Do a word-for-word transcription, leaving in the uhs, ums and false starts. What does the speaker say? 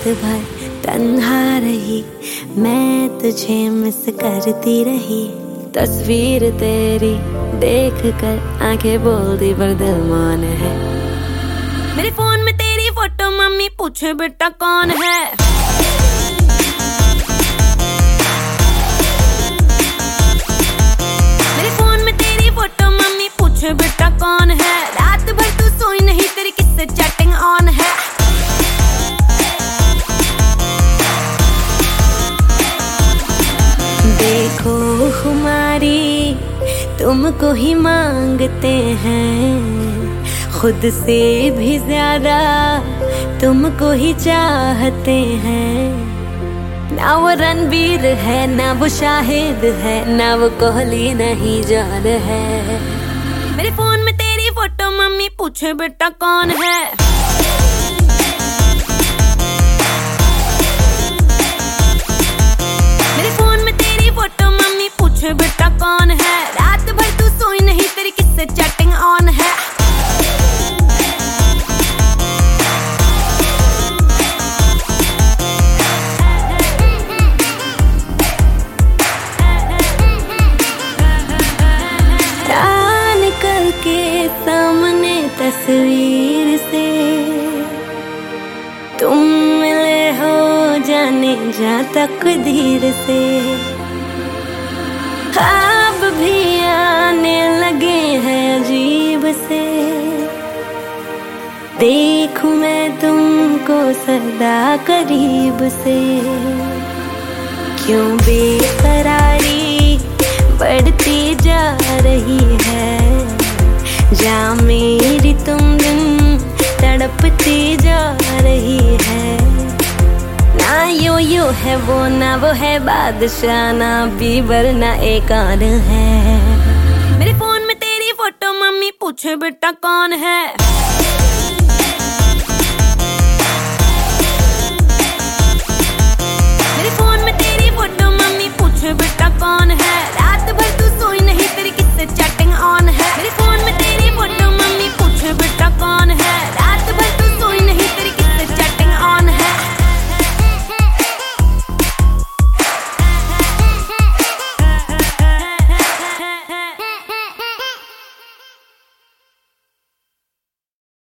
रात भर तन्हा रही, मैं तुझे मिस करती रही। तस्वीर तेरी देख कर आंखें बोलती पर दिल मौन है। मेरे फोन में तेरी फोटो मम्मी पूछे बेटा कौन है। मेरे फोन में तेरी फोटो मम्मी पूछे बेटा कौन है। रात भर तू सोई नहीं, तेरी किससे चैटिंग ऑन है। देखो हमारी तुमको ही मांगते हैं, खुद से भी ज्यादा तुमको ही चाहते हैं। ना वो रणवीर है, ना वो शाहिद है, ना वो कोहली नहीं जान है। मेरे फोन में तेरी फोटो मम्मी पूछे बेटा कौन है। मेरे फोन में तेरी फोटो मम्मी पूछे बेटा कौन है। रात भर तू सोई नहीं, तेरी किससे चैटिंग ऑन है। निकल के सामने तस्वीर से तुम मिले हो, जाने जा तकदीर से। ख्वाब भी आने लगे हैं अजीब से, देखूं मैं तुमको सदा करीब से। क्यों बेकरारी बढ़ती जा रही है, जा मेरी तुम दिन तड़पती जा रही है। ना यो यो है वो, ना वो है बादशाह, ना बीबर, ना एक और है। मेरे फोन में तेरी फोटो मम्मी पूछे बेटा कौन है।